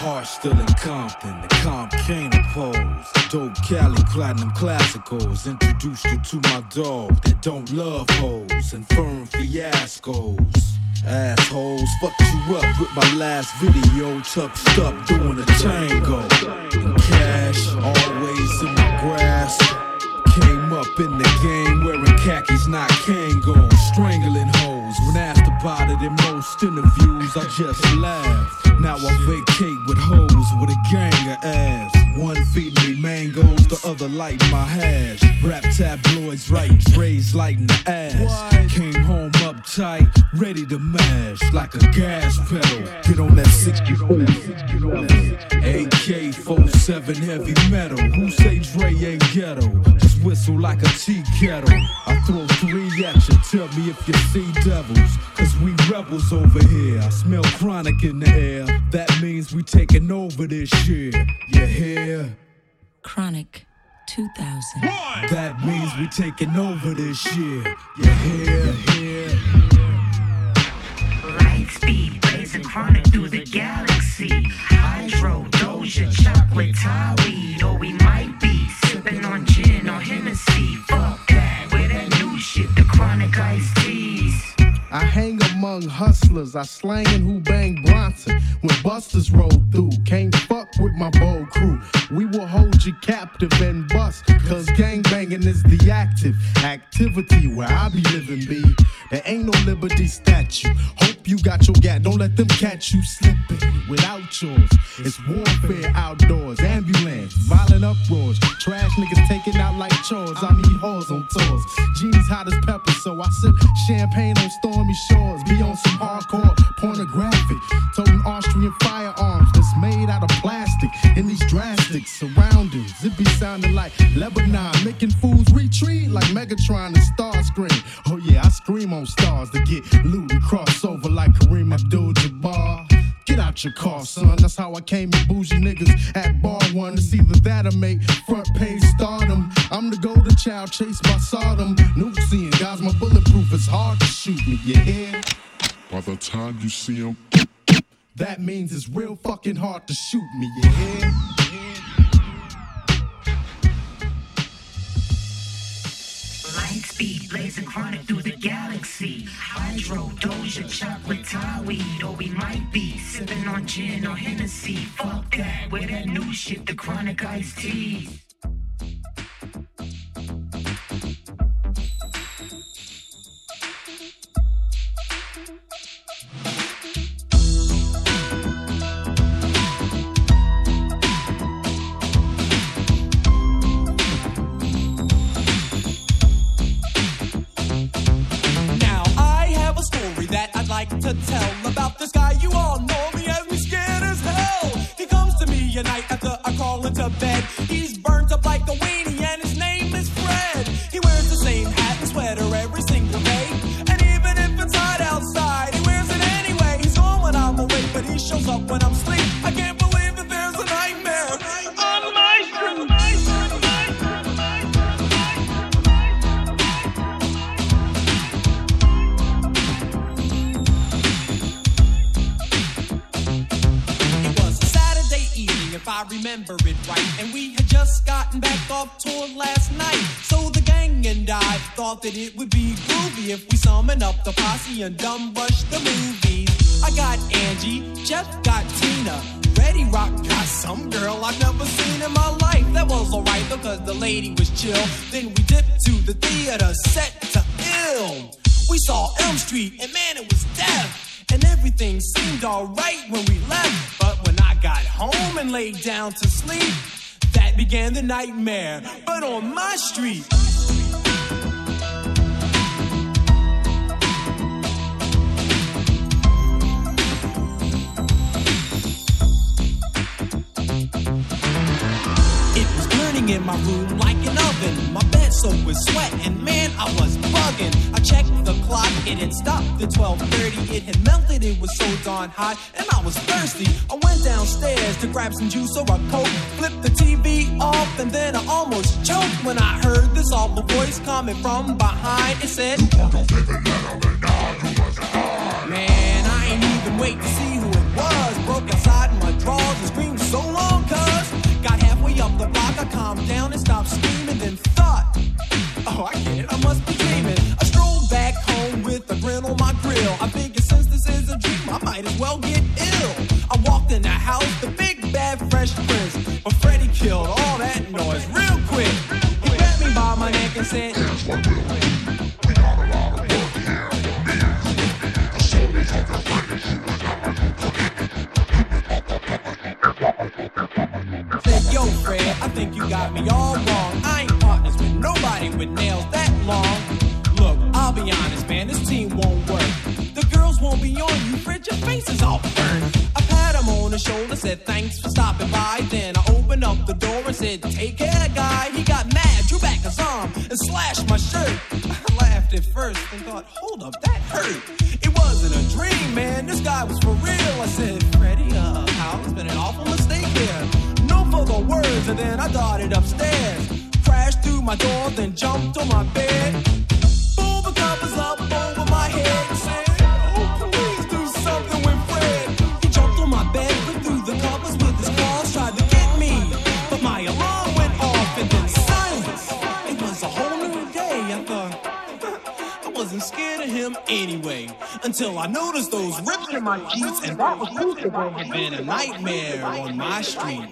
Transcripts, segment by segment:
heart still in Compton, the comp can't oppose. Dope Cali platinum classicals. Introduced you to my dog that don't love hoes and firm fiascos. Assholes, fucked you up with my last video. Tucked up doing a tango. And cash always in my grasp. Came up in the game wearing khakis, not Kangol. Strangling hoes. When asked about it in most interviews, I just laugh. Now I vacate with hoes with a gang of ass. One feed me mangoes, the other light my hash. Rap tabloids writing Dre's lighting the ass. Came home uptight, ready to mash like a gas pedal. Get on that 64. AK-47 heavy metal. Who say Dre ain't ghetto? Just whistle like a tea kettle. I throw 3 at you, tell me if you see devils. Cause we rebels over here. I smell chronic in the air. That means we taking over this shit. You hear? Chronic 2000. That means we taking over this shit. You hear? Light speed, blazing chronic through the galaxy. Hydro, Doja, chocolate, Thai weed. Or we might be sipping on gin or Hennessy. Fuck that, with that new shit, the chronic iced teas. I hang among hustlers, I slangin' who bang Bronson. When busters roll through, can't fuck with my bold crew. We will hold you captive and bust, cause gangbanging is the active activity where I be living, B. There ain't no liberty statue. Hope you got your gat, don't let them catch you slipping without yours. It's warfare outdoors, ambulance, violent uproars. Trash niggas taking out like chores, I meet hoes on tours. Jeans hot as pepper, so I sip champagne on stormy shores. Be on some hardcore pornographic, toting Austrian firearms that's made out of plastic. In these drastic surroundings, it be sounding like Lebanon, making fools retreat like Megatron and Starscream. Oh yeah, I scream on stars to get loot and cross over like Kareem Abdul-Jabbar. Get out your car, son, that's how I came in bougie niggas at bar one. It's either that or make front page stardom. I'm the golden child chased by Sodom. Nuke guys, my bulletproof is hard to shoot me, you hear? By the time you see him, that means it's real fucking hard to shoot me, you hear? Light speed, blazing chronic through the galaxy. Hydro, Doja, chocolate, Thai weed. Or we might be sipping on gin or Hennessy. Fuck that, with that new shit, the chronic iced teas. To tell about this guy, you all know me as me scared as hell. He comes to me at night after I crawl into bed. He's burnt up like a weenie and his name is Fred. He wears the same hat and sweater every single day. And even if it's hot outside, he wears it anyway. He's gone when I'm awake, but he shows up when I'm asleep. I can't believe that there's a nightmare on my street. If I remember it right, and we had just gotten back off tour last night. So the gang and I thought that it would be groovy if we summon up the posse and dumb rush the movies. I got Angie, Jeff got Tina, Reddy Rock got some girl I've never seen in my life. That was alright though, cause the lady was chill. Then we dipped to the theater, set to ill. We saw Elm Street, and man, it was death. And everything seemed alright when we left. But when I got home and laid down to sleep, that began the nightmare, but on my street. It was burning in my room like an oven. My bed soaked with sweat, and man, I was bugging. I checked the clock, it had stopped at 12:30. It had melted, it was so darn hot, and I was thirsty. I went downstairs to grab some juice or a Coke, flipped the TV off, and then I almost choked when I heard this awful voice coming from behind. It said, man, I ain't even wait to see who it was. Broke outside in my drawers and the block, I calmed down and stopped screaming, then thought, oh, I get it, I must be dreaming. I strolled back home with a grin on my grill. I figured since this is a dream, I might as well get ill. I walked in the house, the big bad Fresh Prince, but Freddie killed all that noise real quick. He grabbed me by my neck and said, here's what we'll do. We got a lot of work here. Me and you, the soldiers of the British. Said, yo, Fred, I think you got me all wrong. I ain't partners with nobody with nails that long. Look, I'll be honest, man, this team won't work. The girls won't be on you, Fred, your face is all burned. I pat him on the shoulder, said thanks for stopping by. Then I opened up the door and said, take care, guy. He got mad, drew back his arm and slashed my shirt. I laughed at first and thought, hold up, that hurt. It wasn't a dream, man, this guy was for real. I said, Freddie, Hal, it's been an awful mistake here. No further words, and then I darted upstairs. Crashed through my door, then jumped on my bed. Pulled the covers up over my head and said, oh, please do something with Fred. He jumped on my bed, put through the covers with his claws, tried to get me. But my alarm went off and then silence. It was a whole new day. I thought, I wasn't scared of him anyway. Until I noticed those rips in my sheets, and that was proof that there had been a nightmare on my street.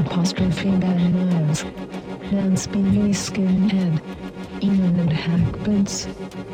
Dance BV Skinhead, Ian and Hack Records.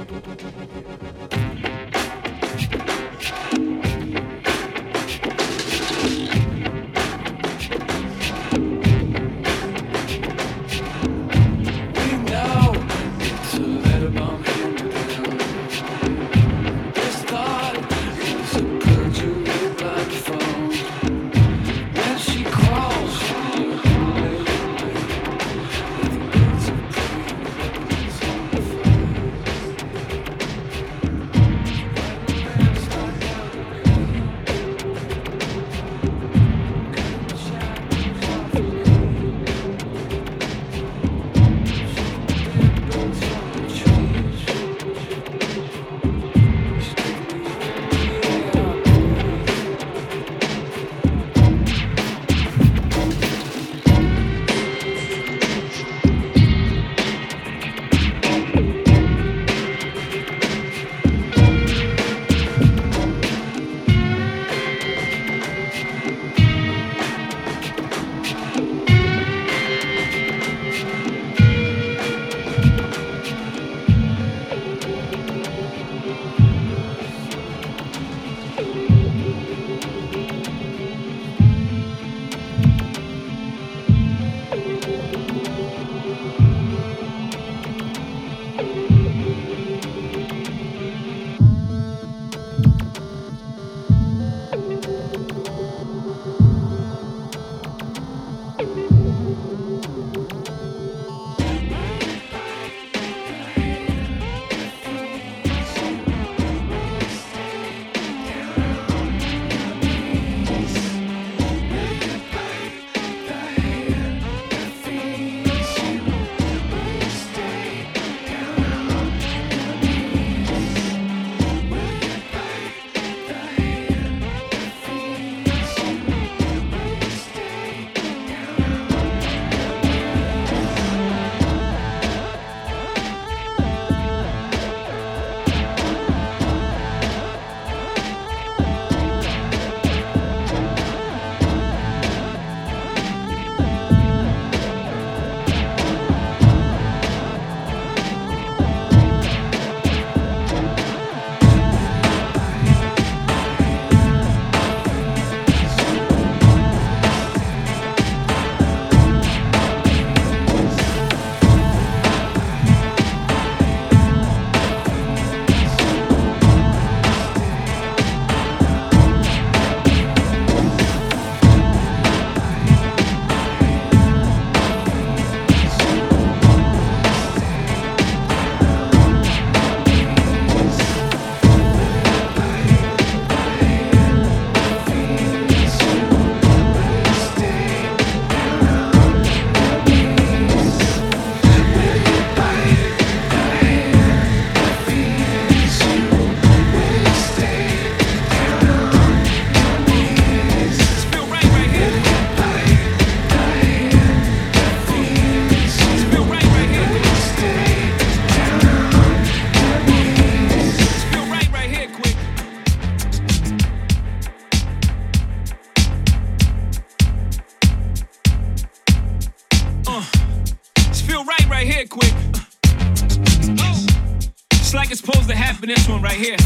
like it's supposed to happen, this one right here.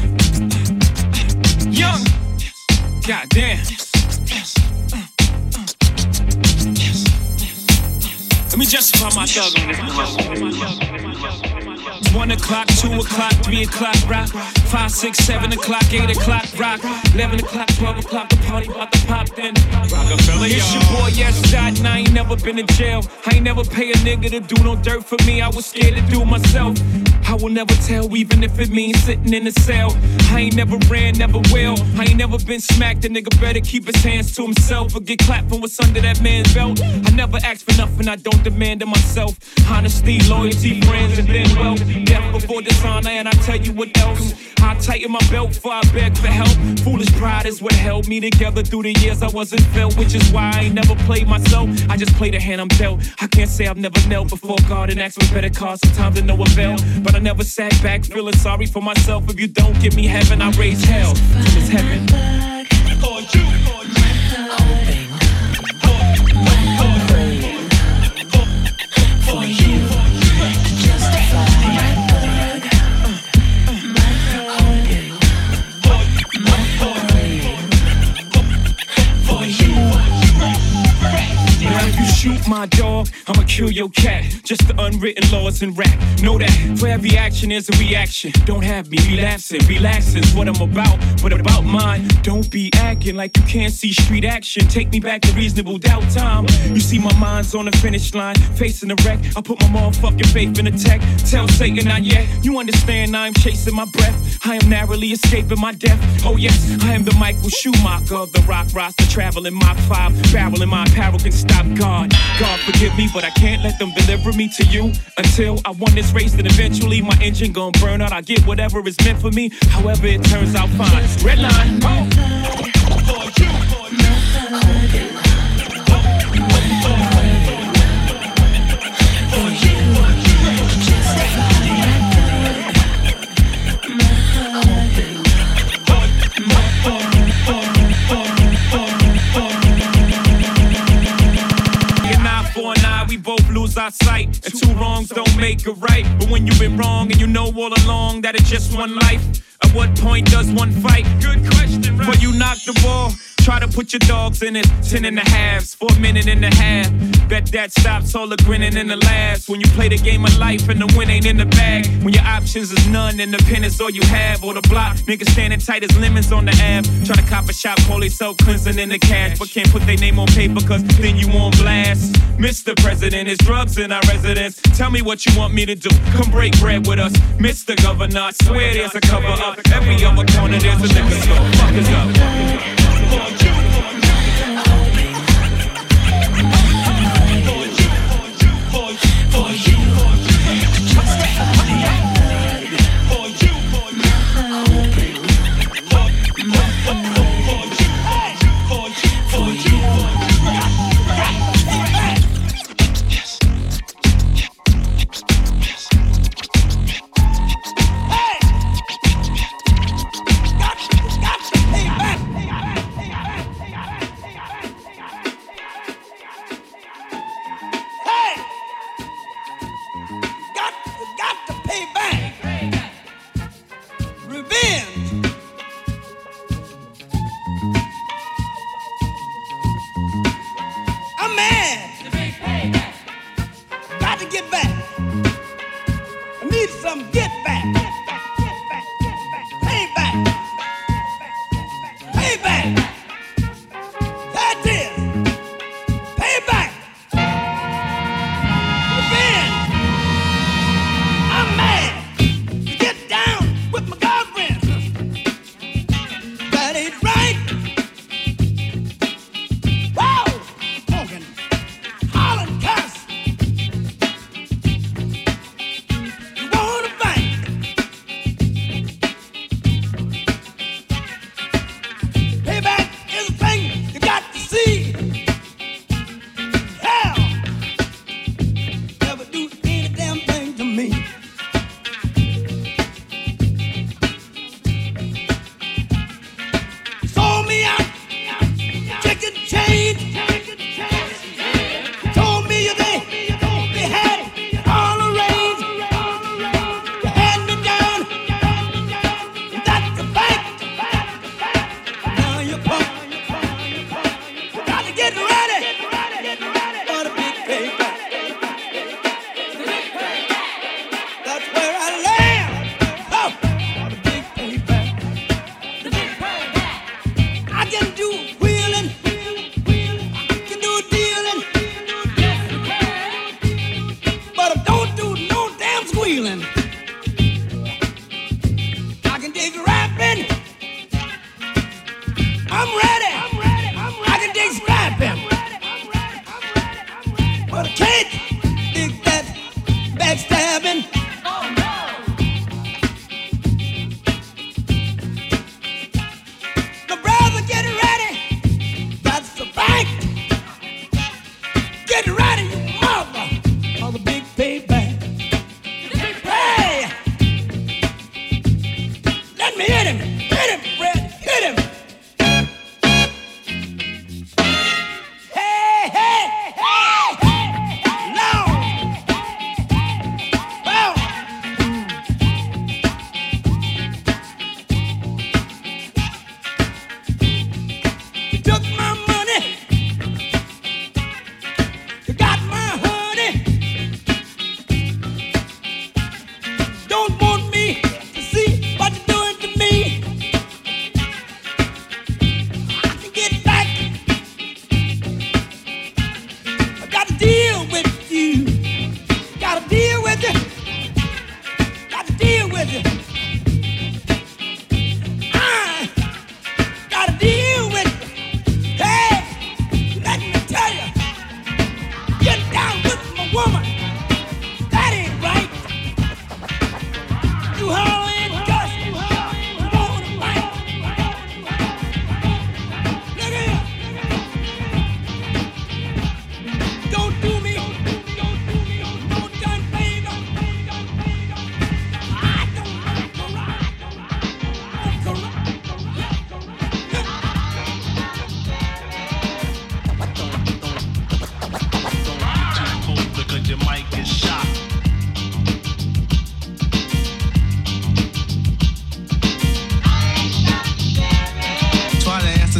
Young. God damn. Let me justify my thug on this. 1 o'clock, 2 o'clock, 3 o'clock, rock. 5, 6, 7 o'clock, 8 o'clock, rock. 11 o'clock, 12 o'clock, the party about to pop then. Rockefeller, it's your boy, yes, died, and I ain't never been in jail. I ain't never pay a nigga to do no dirt for me. I was scared to do it myself. I will never tell, even if it means sitting in a cell. I ain't never ran, never will. I ain't never been smacked. A nigga better keep his hands to himself or get clapped for what's under that man's belt. I never ask for nothing, I don't demand it myself. Honesty, loyalty, friends, and then wealth. Death before dishonor, and I tell you what else. I tighten my belt before I beg for help. Foolish pride is what held me together through the years I wasn't felt, which is why I ain't never played myself. I just play the hand I'm dealt. I can't say I've never knelt before God and asked for better cause, sometimes to no avail. But I never sat back feeling sorry for myself. If you don't give me heaven, I raise hell. It's heaven. For you, hoping, for you, justify. shoot my dog, I'ma kill your cat. Just the unwritten laws in rap. Know that for every action is a reaction. Don't have me relapsing, relaxing's what I'm about. But about mine, don't be acting like you can't see street action. Take me back to reasonable doubt time. You see my mind's on the finish line, facing the wreck. I put my motherfucking faith in the tech. Tell Satan not yet. You understand I'm chasing my breath. I am narrowly escaping my death. Oh yes, I am the Michael Schumacher of the rock roster, traveling Mach 5, barrel in my apparel can stop God. God forgive me, but I can't let them deliver me to you until I won this race. Then eventually my engine gon' burn out. I get whatever is meant for me, however it turns out fine. Red line. Our sight, and two wrongs don't make a right. But when you've been wrong and you know all along that it's just one life, at what point does one fight? Good question, right? Before you knock the ball, try to put your dogs in it. 10 and a halves for a minute and a half. Bet that stops all the grinning and the laughs. When you play the game of life and the win ain't in the bag. When your options is none and the pen is all you have. Or the block, niggas standing tight as lemons on the Ave. Try to cop a shop, call they so cleansing in the cash. But can't put their name on paper cause then you on blast. Mr. President, is drugs in our residence. Tell me what you want me to do. Come break bread with us. Mr. Governor, I swear there's a cover up. Every other corner there's a liquor store. Fuck us up.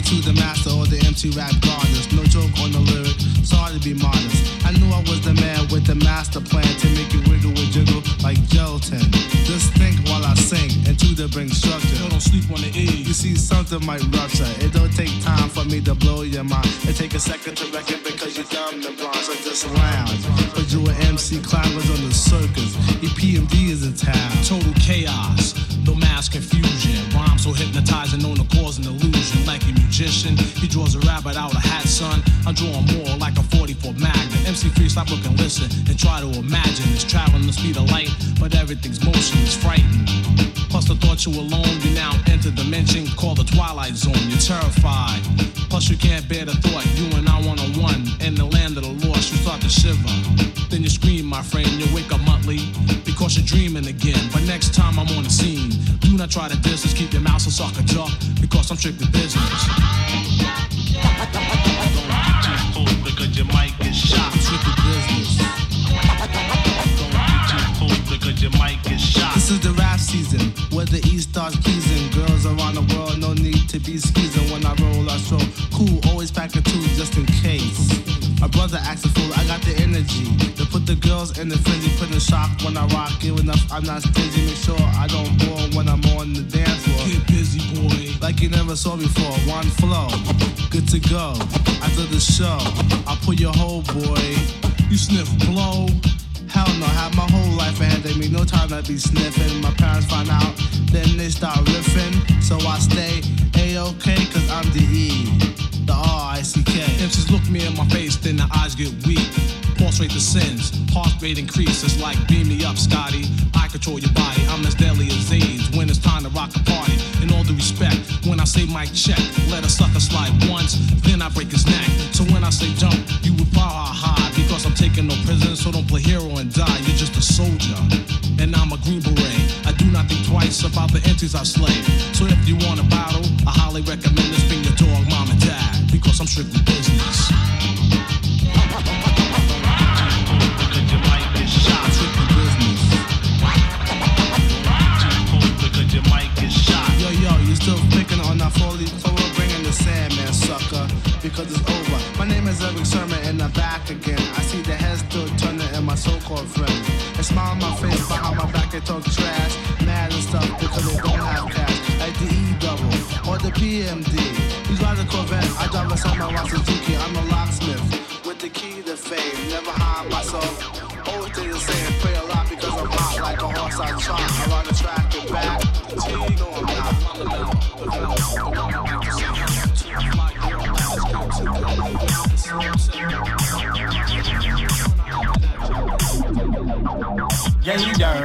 to the master or the MC rap goddess. No joke on the lyric, sorry to be modest. I knew I was the man with the master plan to make you wiggle and jiggle like gelatin. Just think while I sing and to the bring structure. Don't sleep on the E. You see, something might rupture. It don't take time for me to blow your mind. It take a second to wreck it because you're dumb and blind. So just lounge. But you an MC climbers on the circus. EPMD is a town. Total chaos, no mass confusion. Rhymes so hypnotizing, known to cause an illusion. Like a magician, he draws a rabbit out of a hat, son. I'm drawing more like a 44 Magnum. MC Free, stop, look and listen and try to imagine. It's traveling the speed of light, but everything's motion is frightening. Plus the thought you alone, you now enter dimension called the Twilight Zone. You're terrified. Plus you can't bear the thought you and I one-on-one in the land of the lost. You start to shiver. Then you scream, my friend. You wake up monthly because you're dreaming again. But next time I'm on the scene, do not try to distance. Keep your mouth so sucker duck because I'm strictly business. Don't get too full because you might get shot. I'm strictly business. Don't get too full because you might get shot. This is the rap season where the East starts pleasing. Girls around the world, no need to be skeezing. When I roll, I show cool, always pack a two just in case. My brother acts a fool, I got the energy to put the girls in the frenzy, put in shock when I rock. Give enough, I'm not stingy. Make sure I don't bore when I'm on the dance floor. Get busy, boy. Like you never saw before. One flow, good to go. After the show, I'll put your whole boy. You sniff blow. Hell no, have my whole life ahead of me. No time to be sniffing. My parents find out, then they start riffing. So I stay A-OK, cause I'm the E, the R-I-C-K. MCs look me in my face, then the eyes get weak. Pulse rate descends, heart rate increases. Like beam me up, Scotty. I control your body, I'm as deadly as AIDS when it's time to rock the party. In all due respect, when I say mic check, let a sucker slide once, then I break his neck. So when I say jump, you would power high because I'm taking no prisoners, so don't play hero and die. You're just a soldier, and I'm a Green Beret. I do not think twice about the entities I slay. So if you want a battle, I highly recommend this. Bring your dog, mom and dad, because I'm strictly business. Still picking on that 40, so we're bringing the Sandman, sucker, because it's over. My name is Eric Sermon, and I'm back again. I see the heads still turning in my so-called friends. They smile on my face, behind my back they talk trash, mad and stuff because they don't have cash. Like the E-double or the PMD. You drive a Corvette, I drive a Summer Suzuki. I'm a locksmith with the key to fame. Never hide myself, always stay the same. Pray a lot because I'm hot like a horse I trot. I run the track and back till you know I'm not. Yeah,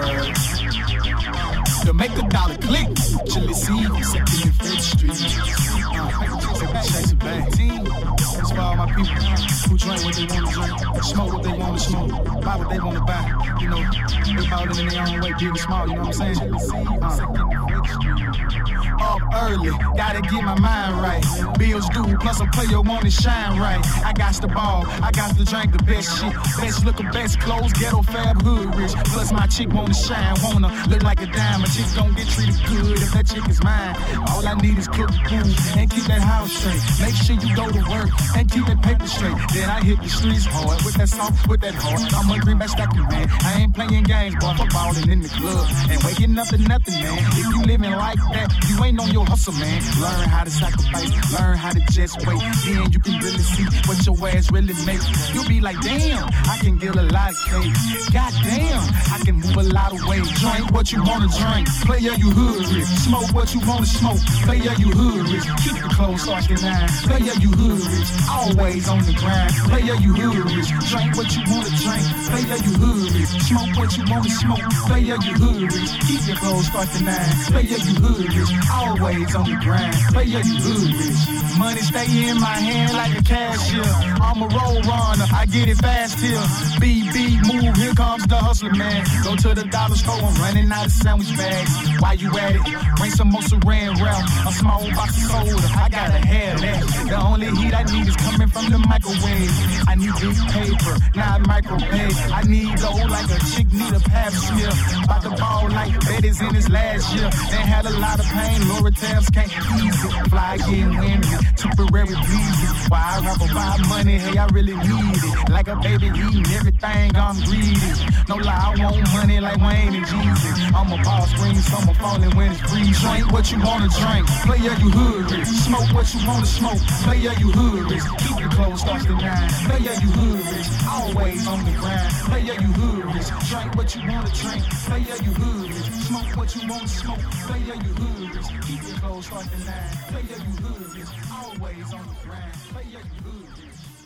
to make a dollar click, Chili C, 75th Street. Chase a bang team. That's for all my people who drink what they want to drink, smoke what they want to smoke, buy what they want to buy. You know, they bought it in their own way, big and small. You know what I'm saying? Up early, gotta get my mind right. Bills due, plus a player wanna shine right. I got the ball, I got to drink the best shit, best looking, best clothes, ghetto fab, hood rich. Plus my chick wanna shine, wanna look like a dime. My chick gon' get treated good if that chick is mine. All I need is cook food and keep that house straight. Make sure you go to work and keep that paper straight. Then I hit the streets hard with that song, with that heart. I'm a greenback stacking man. I ain't playing games, boy. I'm ballin' in the club and waking up to nothing, man. If you living like that, you ain't on your hustle, man. Learn how to sacrifice, learn how to just wait. Then you can really see what your ass really makes. You'll be like, damn, I can get a lot of cake. God damn, I can move a lot of weight. Drink what you wanna drink. Player, you hood rich. Smoke what you wanna smoke. Player, you hood rich. Keep the clothes starting nine. Player, you hood rich. Always on the grind. Player, you hood rich. Drink what you wanna drink. Player, you hood rich. Smoke what you wanna smoke. Player, you hood rich. Keep your clothes starting nine. Player, you hood rich. Always on the grind. Player, you hood rich. Money stay in my hand like a cashier. I'm a roll runner. I get it fast here. BB move. Here comes the hustler, man. Go to the dollar store. I'm running out of sandwich bags. While you at it, bring some more saran wrap. A small box of soda. I gotta have that. The only heat I need is coming from the microwave. I need big paper, not microwave. I need low like a chick need a pap smear. About the ball like Betty's in his last year. They had a lot of pain. Laura Tabs can't ease it. Fly getting windy. temporary pleasing. Why I rap about money? Hey, I really need it. Like a baby eating everything, I'm greedy. No lie, I want money like Wayne and Jesus. I'm a ball screen, summer falling when it's free. Drink what you wanna drink, player you hood rich. Smoke what you wanna smoke, player you hood rich. Keep your clothes starts to 9, player you hood rich. Always on the grind, player you hood rich. Drink what you wanna drink, player you hood rich. Smoke what you wanna smoke, player you hood rich. Keep your clothes starts to 9, player you hood rich. Always on the grind, player you hood rich.